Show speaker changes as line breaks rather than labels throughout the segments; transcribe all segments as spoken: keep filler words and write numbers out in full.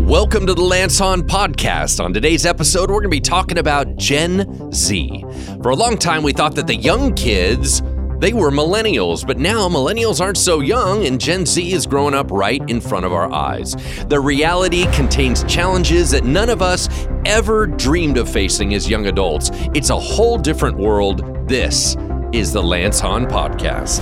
Welcome to the Lance Hahn Podcast. On today's episode, we're going to be talking about Gen Z. For a long time, we thought that the young kids, they were millennials, but now millennials aren't so young and Gen Z is growing up right in front of our eyes. The reality contains challenges that none of us ever dreamed of facing as young adults. It's a whole different world. This is the Lance Hahn Podcast.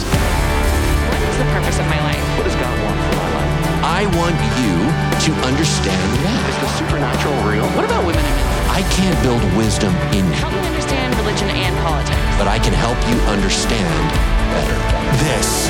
What is the purpose of my life?
What does God want for my life?
I want you to understand why.
Is the supernatural real?
What about women and men?
I can't build wisdom in you,
Help me understand religion and politics.
but I can help you understand better.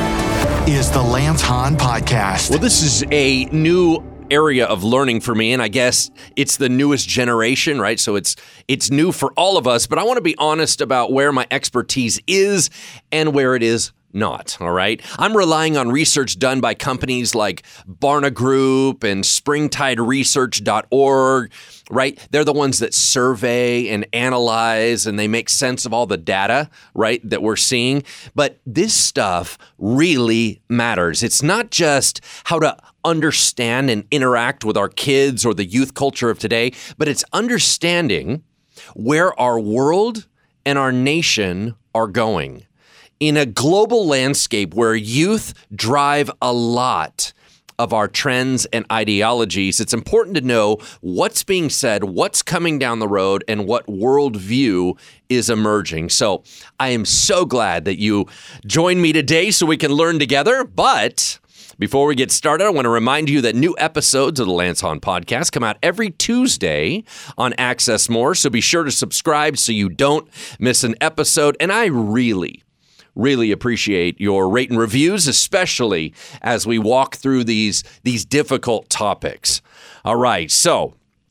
This is the Lance Hahn Podcast.
Well, this is a new area of learning for me, and I guess it's the newest generation, right? So it's it's new for all of us, but I want to be honest about where my expertise is and where it is not, all right? I'm relying on research done by companies like Barna Group and springtide research dot org, right? They're the ones that survey and analyze and they make sense of all the data, right, that we're seeing. But this stuff really matters. It's not just how to understand and interact with our kids or the youth culture of today, but it's understanding where our world and our nation are going. In a global landscape where youth drive a lot of our trends and ideologies, it's important to know what's being said, what's coming down the road, and what worldview is emerging. So I am so glad that you joined me today so we can learn together. But before we get started, I want to remind you that new episodes of the Lance Hahn Podcast come out every Tuesday on Access More. So be sure to subscribe so you don't miss an episode. And I really Really appreciate your rate and reviews, especially as we walk through these, these difficult topics. All right, so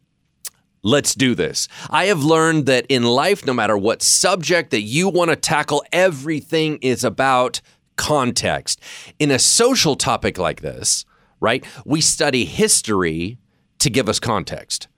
let's do this. I have learned that in life, no matter what subject that you want to tackle, everything is about context. In a social topic like this, right, we study history to give us context.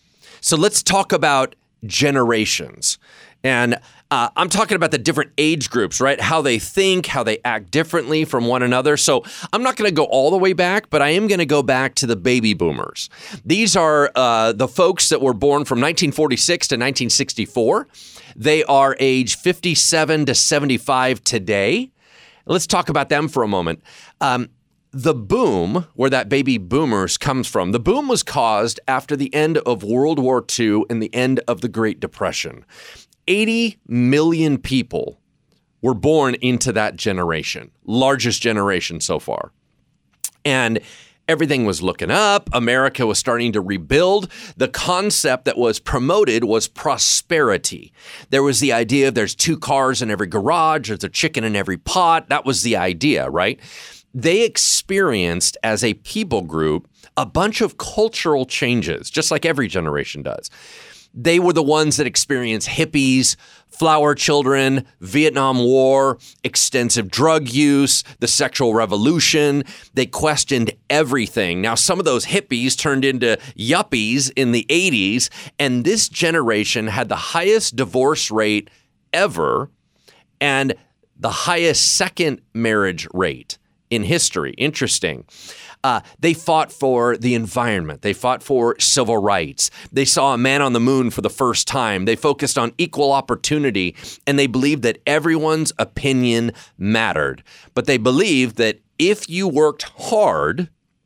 So let's talk about generations. And uh, I'm talking about the different age groups, right? How they think, how they act differently from one another. So I'm not going to go all the way back, but I am going to go back to the baby boomers. These are uh, the folks that were born from nineteen forty-six to nineteen sixty-four. They are age fifty-seven to seventy-five today. Let's talk about them for a moment. Um, The boom, where that baby boomers comes from, the boom was caused after the end of World War Two and the end of the Great Depression. eighty million people were born into that generation, largest generation so far. And everything was looking up. America was starting to rebuild. The concept that was promoted was prosperity. There was the idea of there's two cars in every garage, there's a chicken in every pot. That was the idea, right? They experienced, as a people group, a bunch of cultural changes, just like every generation does. They were the ones that experienced hippies, flower children, Vietnam War, extensive drug use, the sexual revolution. They questioned everything. Now, some of those hippies turned into yuppies in the eighties, and this generation had the highest divorce rate ever and the highest second marriage rate in history. Interesting. Uh, they fought for the environment. They fought for civil rights. They saw a man on the moon for the first time. They focused on equal opportunity, and they believed that everyone's opinion mattered. But they believed that if you worked hard,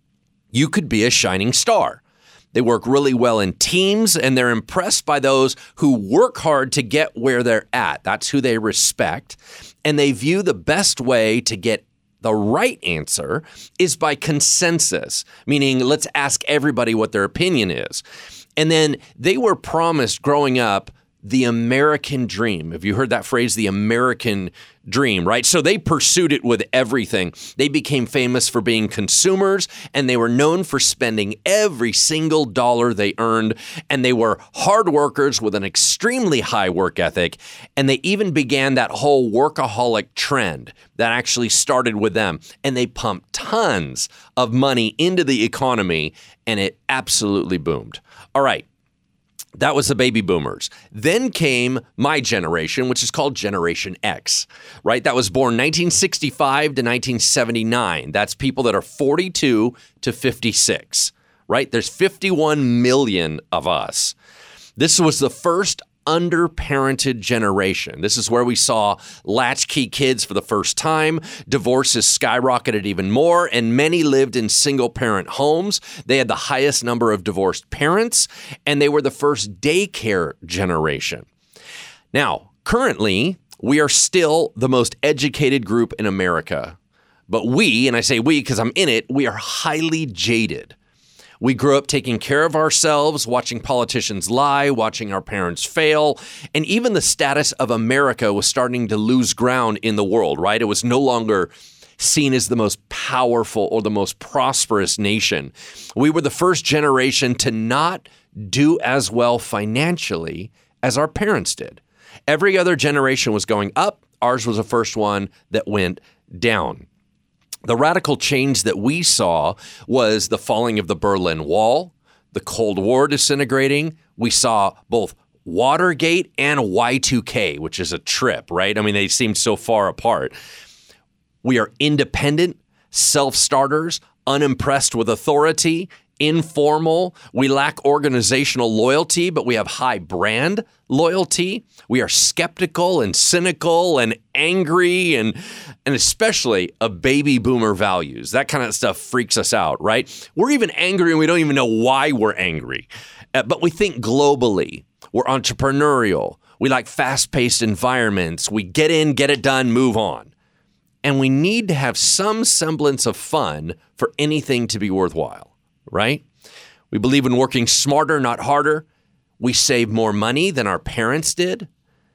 you could be a shining star. They work really well in teams, and they're impressed by those who work hard to get where they're at. That's who they respect. And they view the best way to get the right answer is by consensus, meaning let's ask everybody what their opinion is. And then they were promised growing up the American dream. Have you heard that phrase, the American dream, right? So they pursued it with everything. They became famous for being consumers, and they were known for spending every single dollar they earned. And they were hard workers with an extremely high work ethic. And they even began that whole workaholic trend that actually started with them. And they pumped tons of money into the economy, and it absolutely boomed. All right. That was the baby boomers. Then came my generation, which is called Generation X, right? That was born nineteen sixty-five to nineteen seventy-nine. That's people that are forty-two to fifty-six, right? There's fifty-one million of us. This was the first underparented generation. This is where we saw latchkey kids for the first time. Divorces skyrocketed even more, and many lived in single-parent homes. They had the highest number of divorced parents, and they were the first daycare generation. Now, currently, we are still the most educated group in America. But we, and I say we because I'm in it, we are highly jaded. We grew up taking care of ourselves, watching politicians lie, watching our parents fail, and even the status of America was starting to lose ground in the world, right? It was no longer seen as the most powerful or the most prosperous nation. We were the first generation to not do as well financially as our parents did. Every other generation was going up. Ours was the first one that went down. The radical change that we saw was the falling of the Berlin Wall, the Cold War disintegrating. We saw both Watergate and Y two K, which is a trip, right? I mean, they seemed so far apart. We are independent, self-starters, unimpressed with authority, informal. We lack organizational loyalty, but we have high brand loyalty. We are skeptical and cynical and angry and and especially a baby boomer values. That kind of stuff freaks us out, right? We're even angry and we don't even know why we're angry. Uh, but we think globally. We're entrepreneurial. We like fast-paced environments. We get in, get it done, move on. And we need to have some semblance of fun for anything to be worthwhile. Right? We believe in working smarter, not harder. We save more money than our parents did.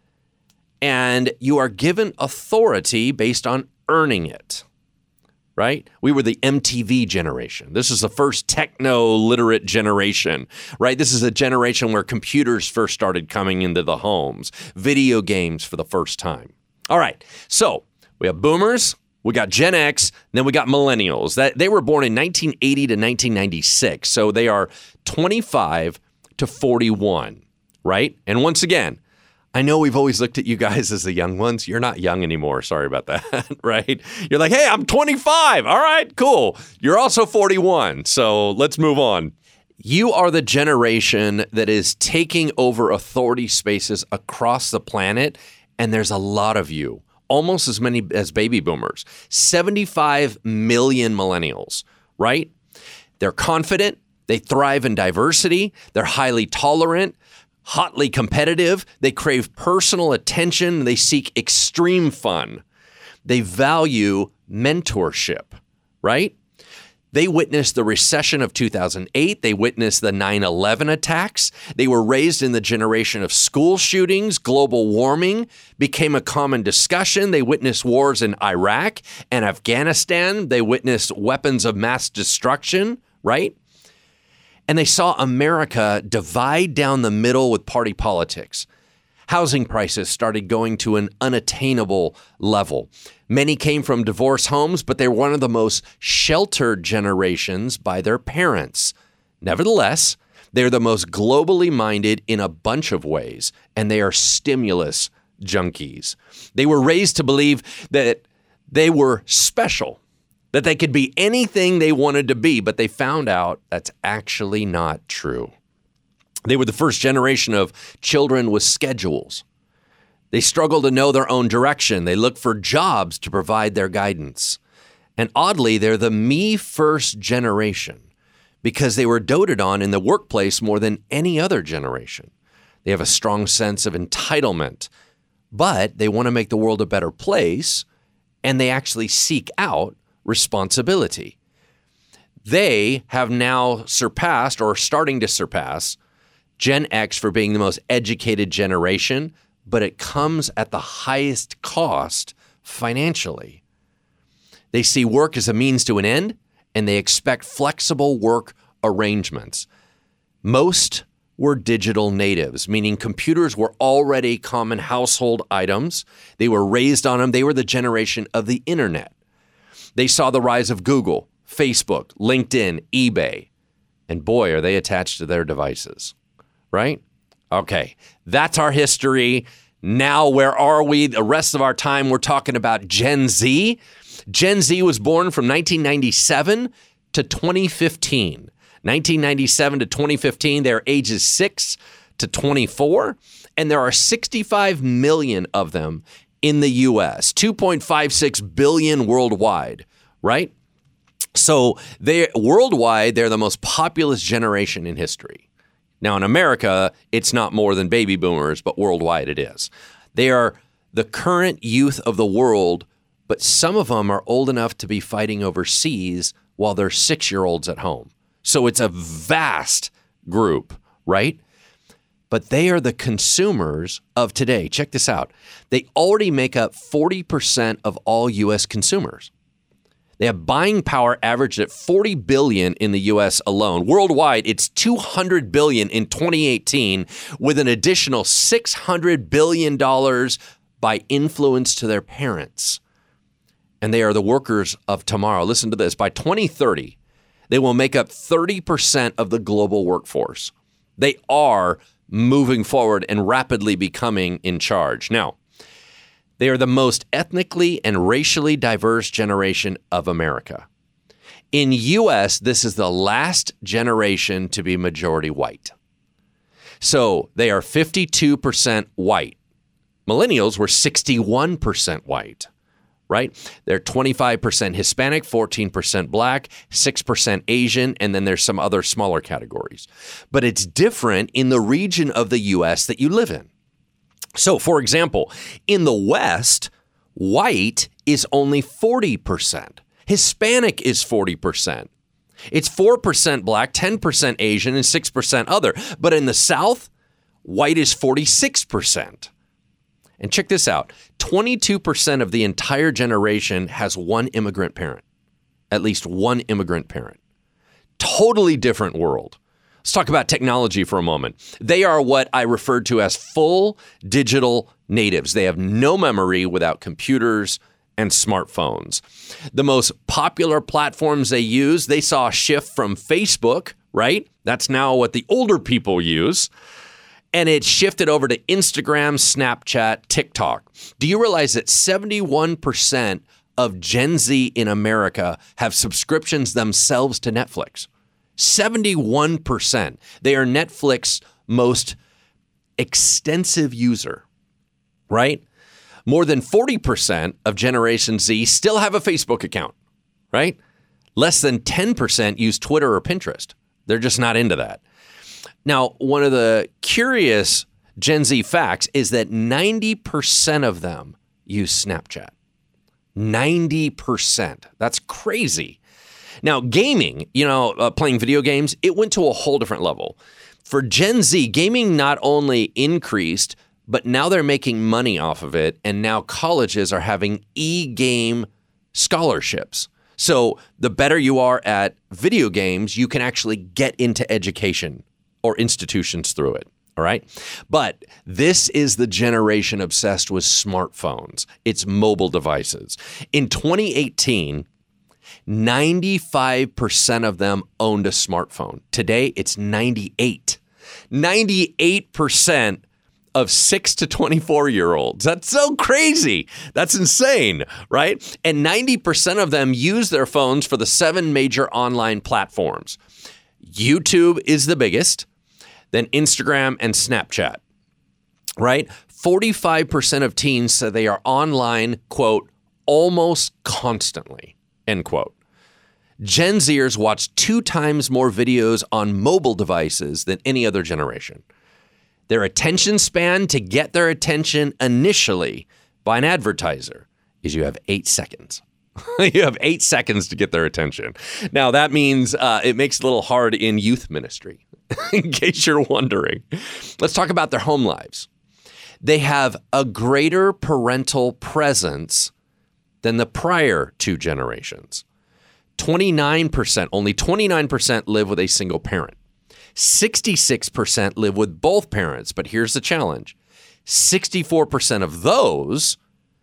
And you are given authority based on earning it. Right? We were the M T V generation. This is the first techno-literate generation. Right? This is a generation where computers first started coming into the homes. Video games for the first time. All right. So we have boomers. We got Gen X, then we got millennials. That they were born in nineteen eighty to nineteen ninety-six. So they are twenty-five to forty-one, right? And once again, I know we've always looked at you guys as the young ones. You're not young anymore. Sorry about that, right? You're like, hey, I'm twenty-five. All right, cool. You're also forty-one. So let's move on. You are the generation that is taking over authority spaces across the planet, and there's a lot of you. Almost as many as baby boomers, seventy-five million millennials, right? They're confident, they thrive in diversity, they're highly tolerant, hotly competitive, they crave personal attention, they seek extreme fun. They value mentorship, right? They witnessed the recession of two thousand eight. They witnessed the nine eleven attacks. They were raised in the generation of school shootings. Global warming became a common discussion. They witnessed wars in Iraq and Afghanistan. They witnessed weapons of mass destruction, right? And they saw America divide down the middle with party politics. Housing prices started going to an unattainable level. Many came from divorce homes, but they were one of the most sheltered generations by their parents. Nevertheless, they're the most globally minded in a bunch of ways, and they are stimulus junkies. They were raised to believe that they were special, that they could be anything they wanted to be, but they found out that's actually not true. They were the first generation of children with schedules. They struggle to know their own direction. They look for jobs to provide their guidance. And oddly, they're the me first generation because they were doted on in the workplace more than any other generation. They have a strong sense of entitlement, but they want to make the world a better place, and they actually seek out responsibility. They have now surpassed or are starting to surpass Gen X for being the most educated generation, but it comes at the highest cost financially. They see work as a means to an end, and they expect flexible work arrangements. Most were digital natives, meaning computers were already common household items. They were raised on them. They were the generation of the internet. They saw the rise of Google, Facebook, LinkedIn, eBay, and boy, are they attached to their devices. Right? Okay, that's our history. Now, where are we? The rest of our time, we're talking about Gen Z. Gen Z was born from nineteen ninety-seven to twenty fifteen. nineteen ninety-seven to twenty fifteen, they're ages six to twenty-four, and there are sixty-five million of them in the U S, two point five six billion worldwide, right? So they worldwide, they're the most populous generation in history. Now, in America, it's not more than baby boomers, but worldwide it is. They are the current youth of the world, but some of them are old enough to be fighting overseas while they're six-year-olds at home. So it's a vast group, right? But they are the consumers of today. Check this out. They already make up forty percent of all U S consumers. They have buying power averaged at forty billion dollars in the U S alone. Worldwide, it's two hundred billion dollars in twenty eighteen, with an additional six hundred billion dollars by influence to their parents. And they are the workers of tomorrow. Listen to this. By twenty thirty, they will make up thirty percent of the global workforce. They are moving forward and rapidly becoming in charge. Now, they are the most ethnically and racially diverse generation of America. In U S, this is the last generation to be majority white. So they are fifty-two percent white. Millennials were sixty-one percent white, right? They're twenty-five percent Hispanic, fourteen percent Black, six percent Asian, and then there's some other smaller categories. But it's different in the region of the U S that you live in. So, for example, in the West, white is only forty percent. Hispanic is forty percent. It's four percent Black, ten percent Asian, and six percent other. But in the South, white is forty-six percent. And check this out. twenty-two percent of the entire generation has one immigrant parent. At least one immigrant parent. Totally different world. Let's talk about technology for a moment. They are what I referred to as full digital natives. They have no memory without computers and smartphones. The most popular platforms they use, they saw a shift from Facebook, right? That's now what the older people use. And it shifted over to Instagram, Snapchat, TikTok. Do you realize that seventy-one percent of Gen Z in America have subscriptions themselves to Netflix? seventy-one percent. They are Netflix's most extensive user, right? More than forty percent of Generation Z still have a Facebook account, right? Less than ten percent use Twitter or Pinterest. They're just not into that. Now, one of the curious Gen Z facts is that ninety percent of them use Snapchat. ninety percent. That's crazy. Now, gaming, you know, uh, playing video games, it went to a whole different level. For Gen Z, gaming not only increased, but now they're making money off of it. And now colleges are having e-game scholarships. So the better you are at video games, you can actually get into education or institutions through it. All right. But this is the generation obsessed with smartphones. It's mobile devices. In twenty eighteen, ninety-five percent of them owned a smartphone. Today, it's ninety-eight. ninety-eight percent of six to twenty-four-year-olds. That's so crazy. That's insane, right? And ninety percent of them use their phones for the seven major online platforms. YouTube is the biggest, then Instagram and Snapchat, right? forty-five percent of teens say they are online, quote, almost constantly, end quote. Gen Zers watch two times more videos on mobile devices than any other generation. Their attention span to get their attention initially by an advertiser is you have eight seconds. You have eight seconds to get their attention. Now, that means uh, it makes it a little hard in youth ministry, in case you're wondering. Let's talk about their home lives. They have a greater parental presence than the prior two generations. twenty-nine percent, only twenty-nine percent live with a single parent. sixty-six percent live with both parents, but here's the challenge. sixty-four percent of those,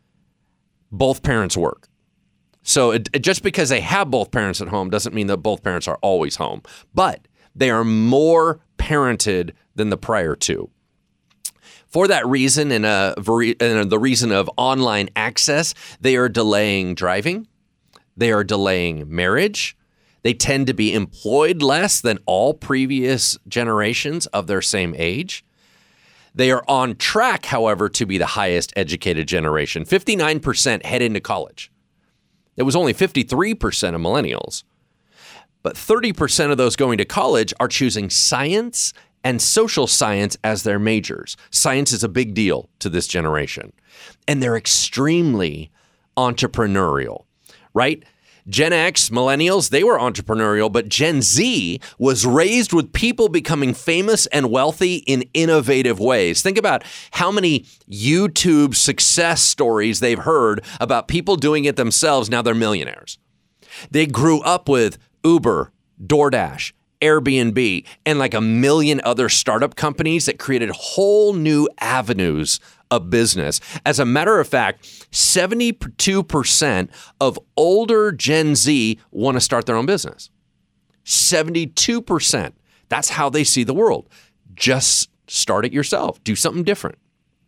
both parents work. So it, it, just because they have both parents at home doesn't mean that both parents are always home, but they are more parented than the prior two. For that reason, and, uh, and the reason of online access, they are delaying driving. They are delaying marriage. They tend to be employed less than all previous generations of their same age. They are on track, however, to be the highest educated generation. fifty-nine percent head into college. It was only fifty-three percent of millennials. But thirty percent of those going to college are choosing science and social science as their majors. Science is a big deal to this generation. And they're extremely entrepreneurial, right? Gen X, millennials, they were entrepreneurial, but Gen Z was raised with people becoming famous and wealthy in innovative ways. Think about how many YouTube success stories they've heard about people doing it themselves. Now they're millionaires. They grew up with Uber, DoorDash, Airbnb, and like a million other startup companies that created whole new avenues of business. As a matter of fact, seventy-two percent of older Gen Z want to start their own business. seventy-two percent. That's how they see the world. Just start it yourself. Do something different.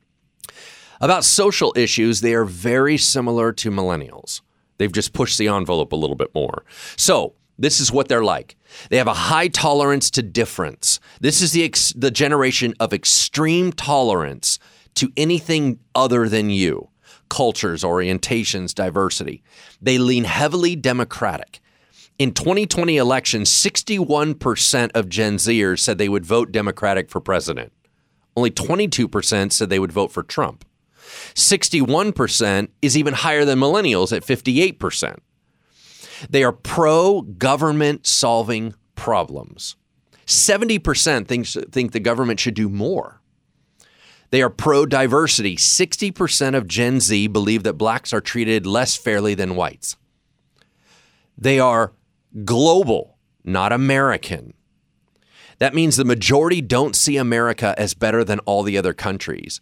About social issues, they are very similar to millennials. They've just pushed the envelope a little bit more. So this is what they're like. They have a high tolerance to difference. This is the ex- the generation of extreme tolerance to anything other than you. Cultures, orientations, diversity. They lean heavily Democratic. In twenty twenty elections, sixty-one percent of Gen Zers said they would vote Democratic for president. Only twenty-two percent said they would vote for Trump. sixty-one percent is even higher than millennials at fifty-eight percent. They are pro-government solving problems. seventy percent thinks, think the government should do more. They are pro-diversity. sixty percent of Gen Z believe that blacks are treated less fairly than whites. They are global, not American. That means the majority don't see America as better than all the other countries.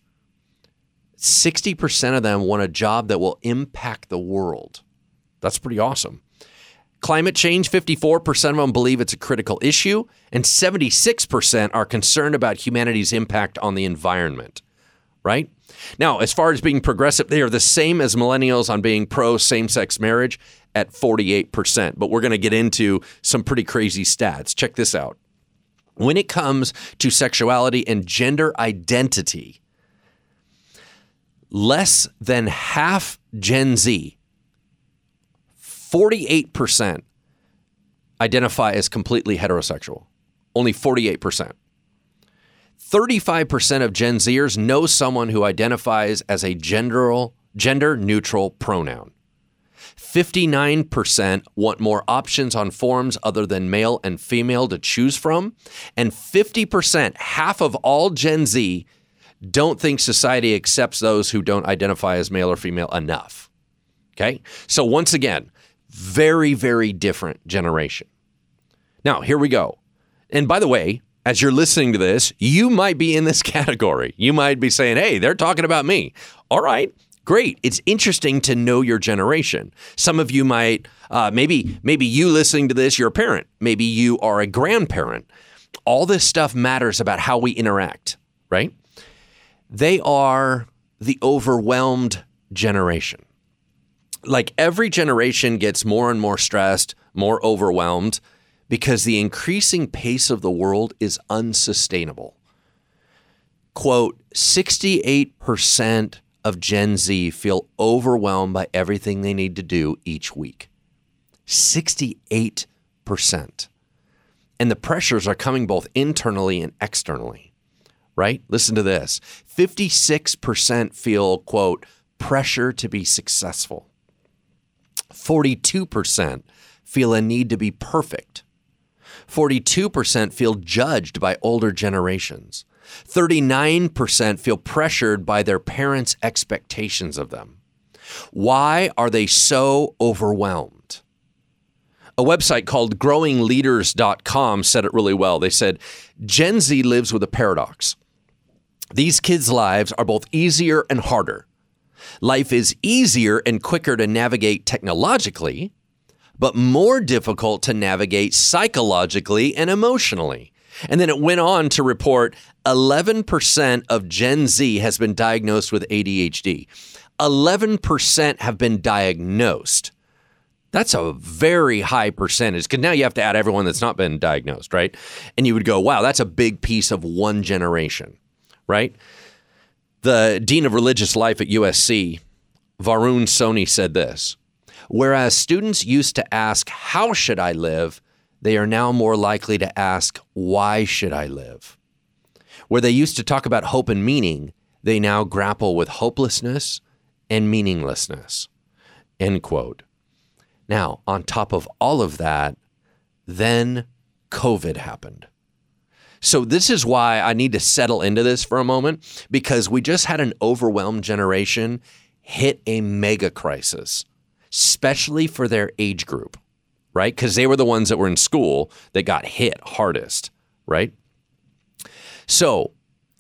sixty percent of them want a job that will impact the world. That's pretty awesome. Climate change, fifty-four percent of them believe it's a critical issue, and seventy-six percent are concerned about humanity's impact on the environment, right? Now, as far as being progressive, they are the same as millennials on being pro same-sex marriage at forty-eight percent, but we're going to get into some pretty crazy stats. Check this out. When it comes to sexuality and gender identity, less than half Gen Z, forty-eight percent identify as completely heterosexual. Only forty-eight percent. thirty-five percent of Gen Zers know someone who identifies as a gender, gender-neutral pronoun. fifty-nine percent want more options on forms other than male and female to choose from. And fifty percent, half of all Gen Z, don't think society accepts those who don't identify as male or female enough. Okay? So once again, very, very different generation. Now, here we go. And by the way, as you're listening to this, you might be in this category. You might be saying, hey, they're talking about me. All right, great. It's interesting to know your generation. Some of you might, uh, maybe, maybe you listening to this, you're a parent. Maybe you are a grandparent. All this stuff matters about how we interact, right? They are the overwhelmed generation. Like every generation gets more and more stressed, more overwhelmed because the increasing pace of the world is unsustainable. Quote, sixty-eight percent of Gen Z feel overwhelmed by everything they need to do each week. sixty-eight percent. And the pressures are coming both internally and externally, right? Listen to this. fifty-six percent feel, quote, pressure to be successful. forty-two percent feel a need to be perfect. forty-two percent feel judged by older generations. thirty-nine percent feel pressured by their parents' expectations of them. Why are they so overwhelmed? A website called growing leaders dot com said it really well. They said, Gen Z lives with a paradox. These kids' lives are both easier and harder. Life is easier and quicker to navigate technologically, but more difficult to navigate psychologically and emotionally. And then it went on to report eleven percent of Gen Z has been diagnosed with A D H D. eleven percent have been diagnosed. That's a very high percentage because now you have to add everyone that's not been diagnosed, right? And you would go, wow, that's a big piece of one generation, right? The dean of religious life at U S C, Varun Soni, said this: whereas students used to ask, how should I live? They are now more likely to ask, why should I live? Where they used to talk about hope and meaning, they now grapple with hopelessness and meaninglessness, end quote. Now, on top of all of that, then COVID happened. So this is why I need to settle into this for a moment, because we just had an overwhelmed generation hit a mega crisis, especially for their age group, right? Because they were the ones that were in school that got hit hardest, right? So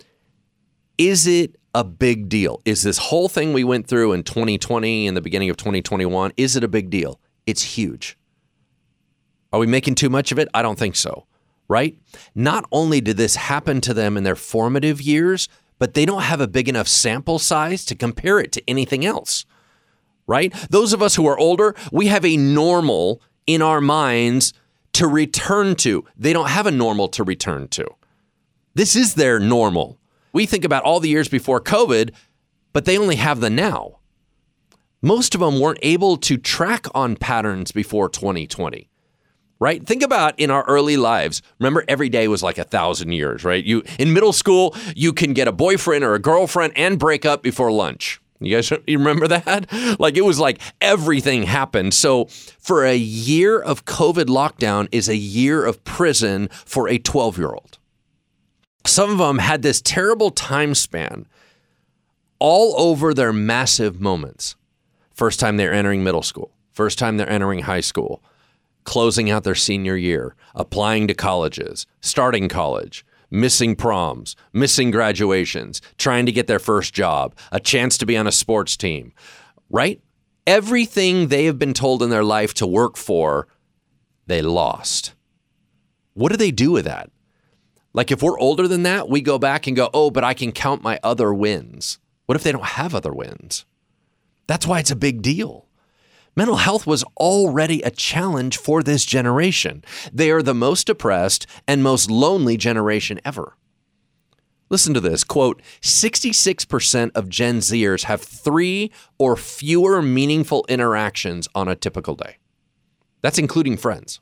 is it a big deal? Is this whole thing we went through in twenty twenty and the beginning of twenty twenty-one, is it a big deal? It's huge. Are we making too much of it? I don't think so, right? Not only did this happen to them in their formative years, but they don't have a big enough sample size to compare it to anything else, right? Those of us who are older, we have a normal in our minds to return to. They don't have a normal to return to. This is their normal. We think about all the years before COVID, but they only have the now. Most of them weren't able to track on patterns before twenty twenty, right? Think about in our early lives. Remember, every day was like a thousand years, right? You in middle school, you can get a boyfriend or a girlfriend and break up before lunch. You guys you remember that? Like it was like everything happened. So for a year of COVID lockdown is a year of prison for a twelve-year-old. Some of them had this terrible time span all over their massive moments. First time they're entering middle school, first time they're entering high school, closing out their senior year, applying to colleges, starting college, missing proms, missing graduations, trying to get their first job, a chance to be on a sports team, right? Everything they have been told in their life to work for, they lost. What do they do with that? Like if we're older than that, we go back and go, oh, but I can count my other wins. What if they don't have other wins? That's why it's a big deal. Mental health was already a challenge for this generation. They are the most depressed and most lonely generation ever. Listen to this, quote, sixty-six percent of Gen Zers have three or fewer meaningful interactions on a typical day. That's including friends.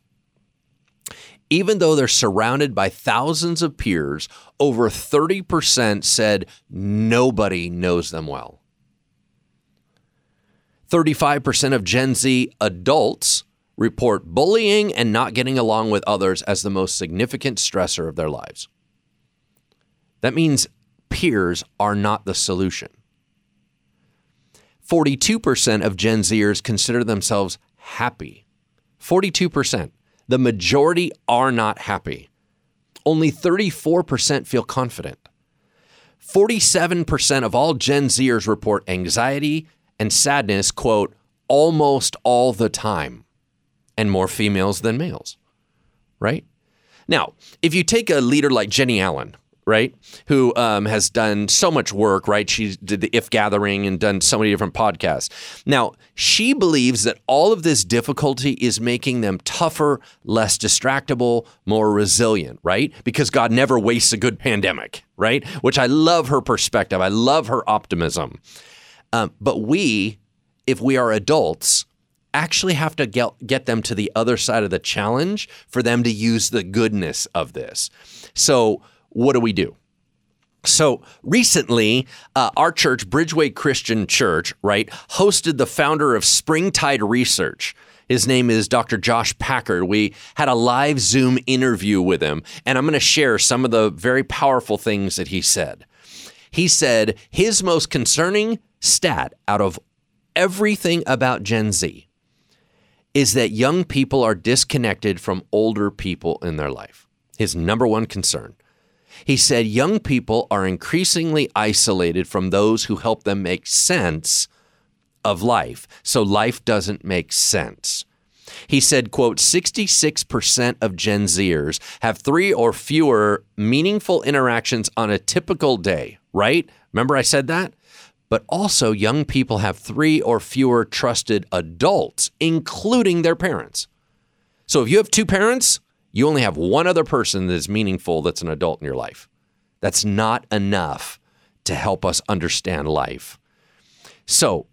Even though they're surrounded by thousands of peers, over thirty percent said nobody knows them well. thirty-five percent of Gen Z adults report bullying and not getting along with others as the most significant stressor of their lives. That means peers are not the solution. forty-two percent of Gen Zers consider themselves happy. forty-two percent. The majority are not happy. Only thirty-four percent feel confident. forty-seven percent of all Gen Zers report anxiety and sadness, quote, almost all the time, and more females than males, right? Now, if you take a leader like Jenny Allen, right, who um, has done so much work, right? She did the If Gathering and done so many different podcasts. Now, she believes that all of this difficulty is making them tougher, less distractible, more resilient, right? Because God never wastes a good pandemic, right? Which I love her perspective. I love her optimism. Um, but we, if we are adults, actually have to get, get them to the other side of the challenge for them to use the goodness of this. So what do we do? So recently, uh, our church, Bridgeway Christian Church, right, hosted the founder of Springtide Research. His name is Doctor Josh Packard. We had a live Zoom interview with him, and I'm going to share some of the very powerful things that he said. He said his most concerning stat out of everything about Gen Z is that young people are disconnected from older people in their life. His number one concern. He said young people are increasingly isolated from those who help them make sense of life. So life doesn't make sense. He said, quote, sixty-six percent of Gen Zers have three or fewer meaningful interactions on a typical day, right? Remember I said that? but also young people have three or fewer trusted adults, including their parents. So if you have two parents, you only have one other person that is meaningful that's an adult in your life. That's not enough to help us understand life. So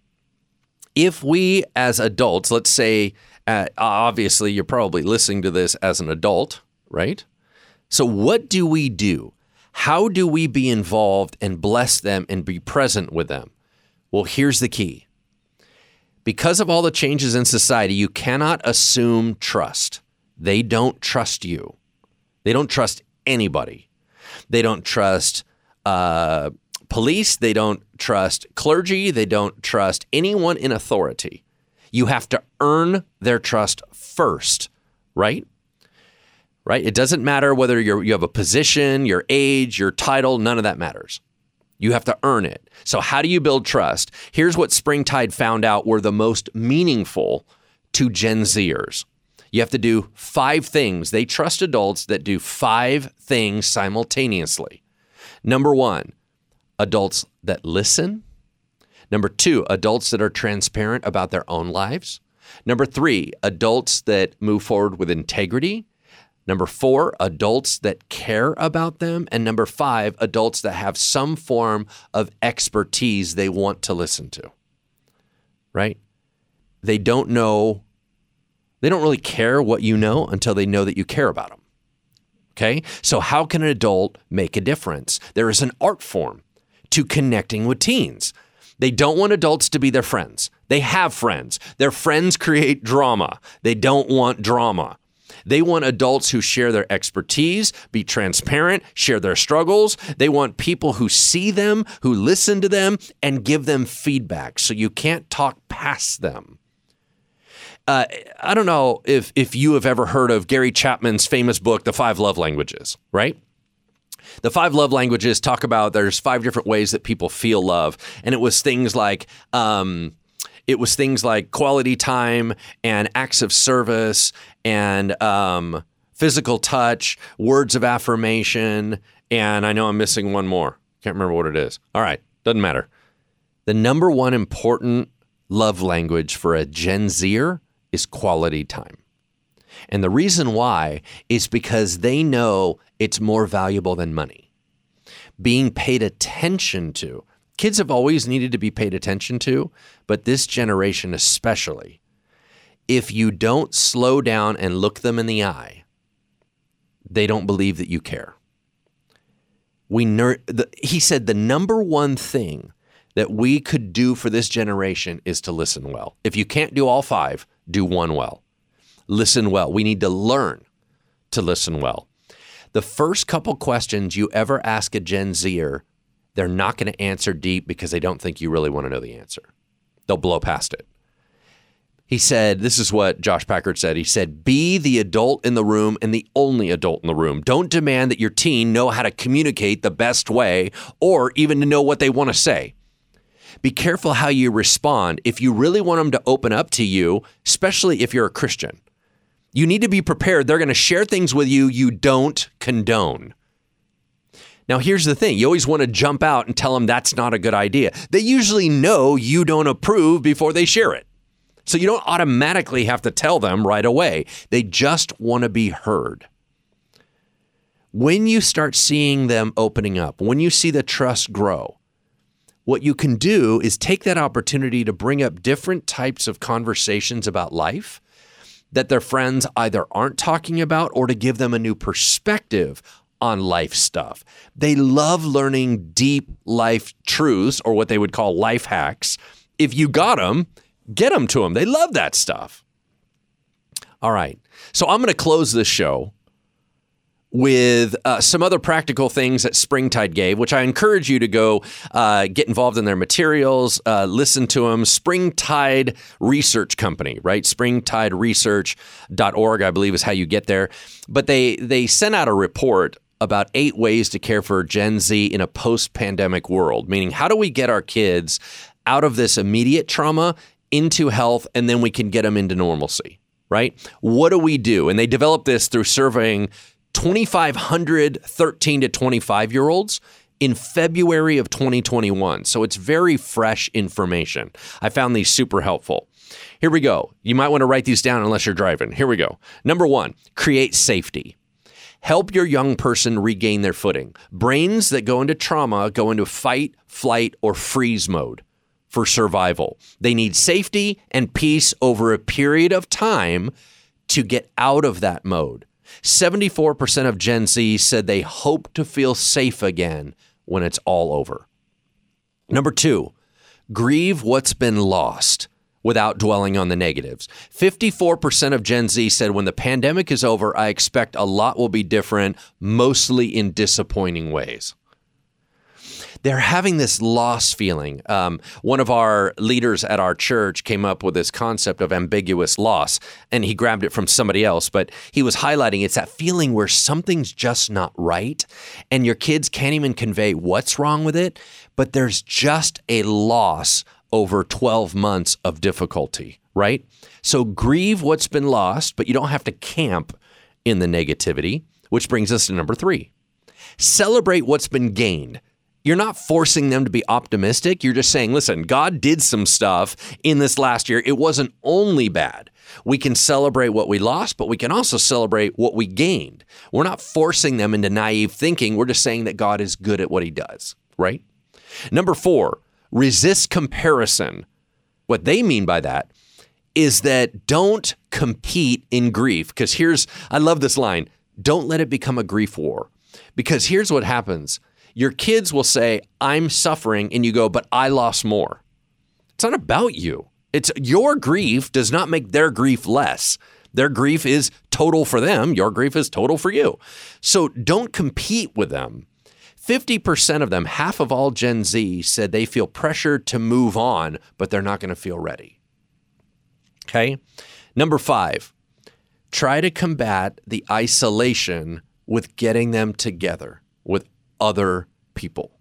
if we as adults, let's say, uh, obviously you're probably listening to this as an adult, right? So what do we do? How do we be involved and bless them and be present with them? Well, here's the key. Because of all the changes in society, you cannot assume trust. They don't trust you. They don't trust anybody. They don't trust uh, police. They don't trust clergy. They don't trust anyone in authority. You have to earn their trust first, right? Right? It doesn't matter whether you're, you have a position, your age, your title, none of that matters. You have to earn it. So how do you build trust? Here's what Springtide found out were the most meaningful to Gen Zers. You have to do five things. They trust adults that do five things simultaneously. Number one, adults that listen. Number two, adults that are transparent about their own lives. Number three, adults that move forward with integrity. Number four, adults that care about them. And number five, adults that have some form of expertise they want to listen to, right? They don't know, they don't really care what you know until they know that you care about them, okay? So how can an adult make a difference? There is an art form to connecting with teens. They don't want adults to be their friends. They have friends. Their friends create drama. They don't want drama. They want adults who share their expertise, be transparent, share their struggles. They want people who see them, who listen to them, and give them feedback so you can't talk past them. Uh, I don't know if, if you have ever heard of Gary Chapman's famous book, The Five Love Languages, right? The five love languages talk about there's five different ways that people feel love. And it was things like... Um, It was things like quality time and acts of service and um, physical touch, words of affirmation, and I know I'm missing one more. Can't remember what it is. All right, doesn't matter. The number one important love language for a Gen Zer is quality time. And the reason why is because they know it's more valuable than money. Being paid attention to. Kids have always needed to be paid attention to, but this generation especially. If you don't slow down and look them in the eye, they don't believe that you care. We ner- the, he said the number one thing that we could do for this generation is to listen well. If you can't do all five, do one well. Listen well. We need to learn to listen well. The first couple questions you ever ask a Gen Zer, they're not going to answer deep because they don't think you really want to know the answer. They'll blow past it. He said, this is what Josh Packard said. He said, be the adult in the room and the only adult in the room. Don't demand that your teen know how to communicate the best way or even to know what they want to say. Be careful how you respond if you really want them to open up to you, especially if you're a Christian. You need to be prepared. They're going to share things with you you don't condone. Now, here's the thing. You always want to jump out and tell them that's not a good idea. They usually know you don't approve before they share it. So you don't automatically have to tell them right away. They just want to be heard. When you start seeing them opening up, when you see the trust grow, what you can do is take that opportunity to bring up different types of conversations about life that their friends either aren't talking about or to give them a new perspective on life stuff. They love learning deep life truths or what they would call life hacks. If you got them, get them to them. They love that stuff. All right. So I'm going to close this show with uh, some other practical things that Springtide gave, which I encourage you to go uh, get involved in their materials, uh, listen to them. Springtide Research Company, right? springtide research dot org, I believe, is how you get there. But they they sent out a report about eight ways to care for Gen Z in a post-pandemic world, meaning how do we get our kids out of this immediate trauma into health, and then we can get them into normalcy, right? What do we do? And they developed this through surveying twenty-five hundred thirteen to twenty-five year olds in February of twenty twenty-one. So it's very fresh information. I found these super helpful. Here we go. You might want to write these down unless you're driving. Here we go. Number one, create safety. Help your young person regain their footing. Brains that go into trauma go into fight, flight, or freeze mode for survival. They need safety and peace over a period of time to get out of that mode. seventy-four percent of Gen Z said they hope to feel safe again when it's all over. Number two, grieve what's been lost without dwelling on the negatives. fifty-four percent of Gen Z said when the pandemic is over, I expect a lot will be different, mostly in disappointing ways. They're having this loss feeling. Um, one of our leaders at our church came up with this concept of ambiguous loss, and he grabbed it from somebody else, but he was highlighting it's that feeling where something's just not right, and your kids can't even convey what's wrong with it, but there's just a loss over twelve months of difficulty, right? So grieve what's been lost, but you don't have to camp in the negativity, which brings us to number three. Celebrate what's been gained. You're not forcing them to be optimistic. You're just saying, listen, God did some stuff in this last year. It wasn't only bad. We can celebrate what we lost, but we can also celebrate what we gained. We're not forcing them into naive thinking. We're just saying that God is good at what he does, right? Number four, resist comparison. What they mean by that is that don't compete in grief. Because here's, I love this line, don't let it become a grief war. Because here's what happens. Your kids will say, I'm suffering, and you go, but I lost more. It's not about you. It's your grief does not make their grief less. Their grief is total for them. Your grief is total for you. So don't compete with them. fifty percent of them, half of all Gen Z, said they feel pressured to move on, but they're not going to feel ready. Okay. Number five, try to combat the isolation with getting them together with other people.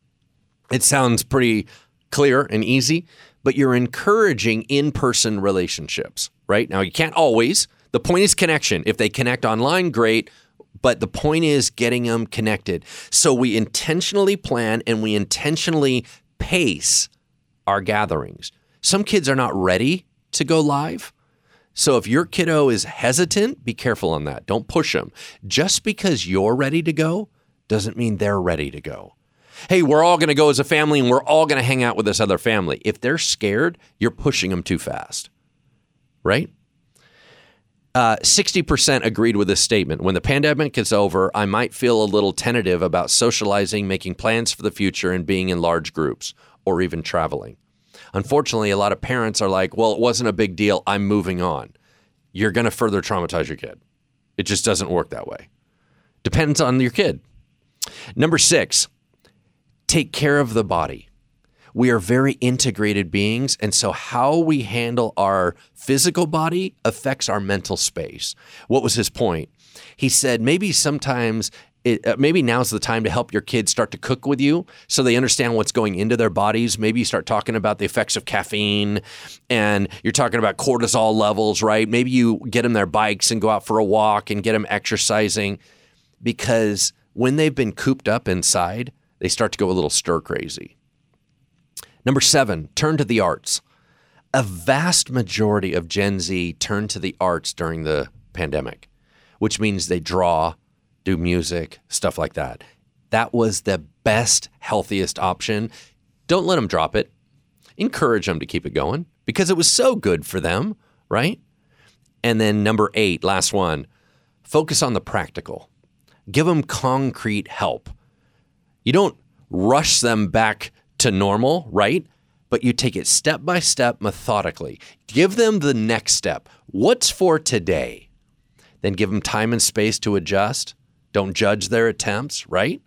It sounds pretty clear and easy, but you're encouraging in-person relationships, right? Now, you can't always. The point is connection. If they connect online, great, but the point is getting them connected. So we intentionally plan and we intentionally pace our gatherings. Some kids are not ready to go live. So if your kiddo is hesitant, be careful on that. Don't push them. Just because you're ready to go doesn't mean they're ready to go. Hey, we're all going to go as a family and we're all going to hang out with this other family. If they're scared, you're pushing them too fast, right? Uh, sixty percent agreed with this statement. When the pandemic is over, I might feel a little tentative about socializing, making plans for the future, and being in large groups or even traveling. Unfortunately, a lot of parents are like, well, it wasn't a big deal. I'm moving on. You're going to further traumatize your kid. It just doesn't work that way. Depends on your kid. Number six, take care of the body. We are very integrated beings, and so how we handle our physical body affects our mental space. What was his point? He said maybe sometimes, it, uh, maybe now's the time to help your kids start to cook with you so they understand what's going into their bodies. Maybe you start talking about the effects of caffeine, and you're talking about cortisol levels, right? Maybe you get them their bikes and go out for a walk and get them exercising, because when they've been cooped up inside, they start to go a little stir crazy. Number seven, turn to the arts. A vast majority of Gen Z turned to the arts during the pandemic, which means they draw, do music, stuff like that. That was the best, healthiest option. Don't let them drop it. Encourage them to keep it going because it was so good for them, right? And then number eight, last one, focus on the practical. Give them concrete help. You don't rush them back to normal, right? But you take it step by step, methodically. Give them the next step. What's for today? Then give them time and space to adjust. Don't judge their attempts, right?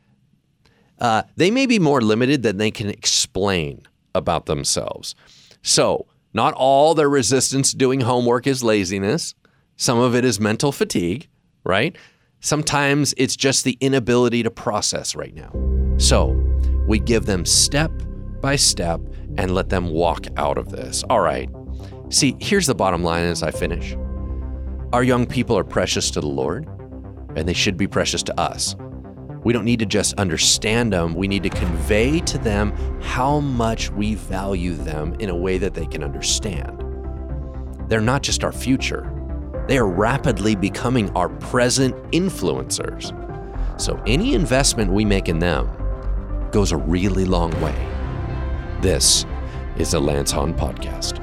Uh, they may be more limited than they can explain about themselves. So not all their resistance to doing homework is laziness. Some of it is mental fatigue, right? Sometimes it's just the inability to process right now. So we give them step by step and let them walk out of this. All right. See, here's the bottom line as I finish. Our young people are precious to the Lord, and they should be precious to us. We don't need to just understand them. We need to convey to them how much we value them in a way that they can understand. They're not just our future. They are rapidly becoming our present influencers. So any investment we make in them goes a really long way. This is the Lance Hahn Podcast.